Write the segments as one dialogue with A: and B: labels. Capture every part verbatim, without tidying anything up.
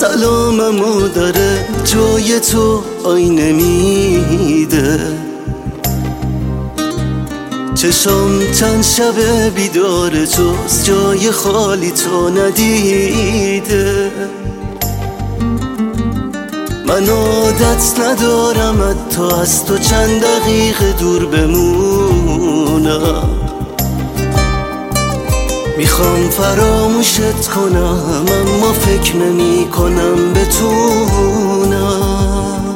A: سلاممو داره جای تو آینه میده. چشم چند شب بیدار جز جای خالی تو ندیده. من عادت ندارم حتی از تو چند دقیقه دور بمونم. میخوام فراموشت کنم اما فکر نمی کنم بتونم.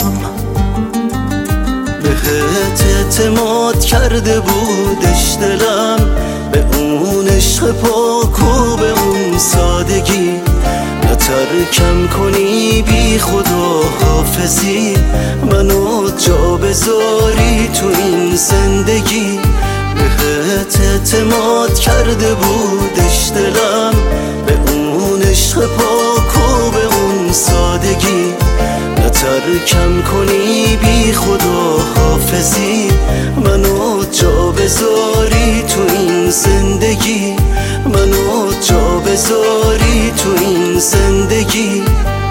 A: بهت اعتماد کرده بودش دلم، به اون عشق پاک و به اون سادگی. نترکم کنی بی خدا حافظی، منو جا بذاری تو این زندگی. بهت اعتماد کرده بودش دلم، به اون عشق پاک و به اون سادگی. نترکم کنی بی خدا حافظی، منو جا بذاری تو این زندگی. منو جا بذاری تو این زندگی.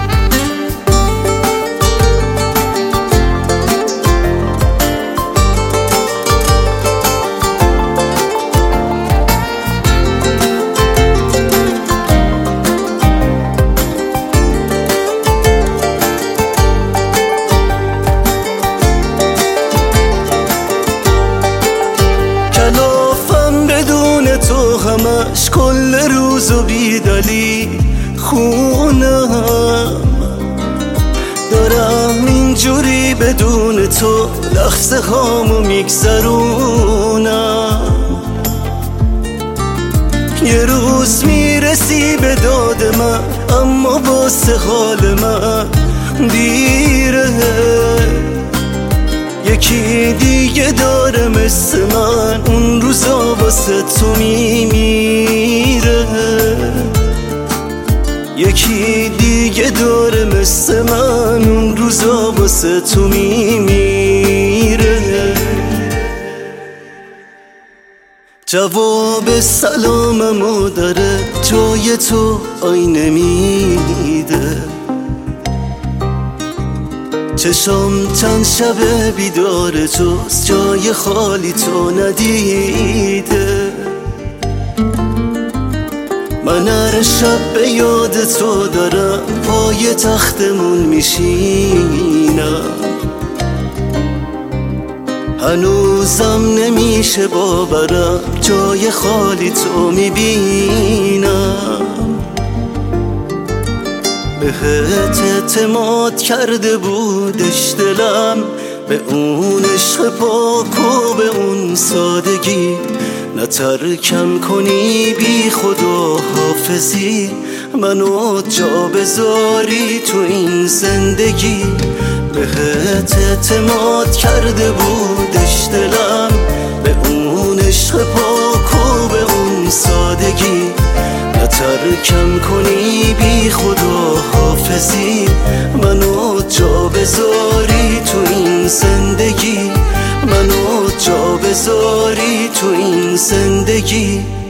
A: همش کل روز و بیدلی خونم دارم، اینجوری بدون تو لحظه هامو میگذرونم. یه روز میرسی به داد من اما واسه حال من دیره. یکی دیگه داره مثل من اون روزا واسه تو میمیره. یکی دیگه داره مثل من اون روزا واسه تو میمیره. جواب سلاممو داره جای تو آینه میده. چشم چند شب بیدار جز جای خالی تو ندیده. من هر شب به یاد تو دارم پای تختمون میشینم. هنوزم نمیشه باورم جای خالی تو میبینم. بهت اعتماد کرده بودش دلم، به اون عشق پاک و به اون سادگی. نترکم کنی بی خدا حافظی، منو جا بذاری تو این زندگی. بهت اعتماد کرده بودش دلم، به اون عشق پاک و به اون سادگی. نترکم کنی بی خدا حافظی، منو جا بذاری تو این زندگی. منو جا بذاری تو این زندگی.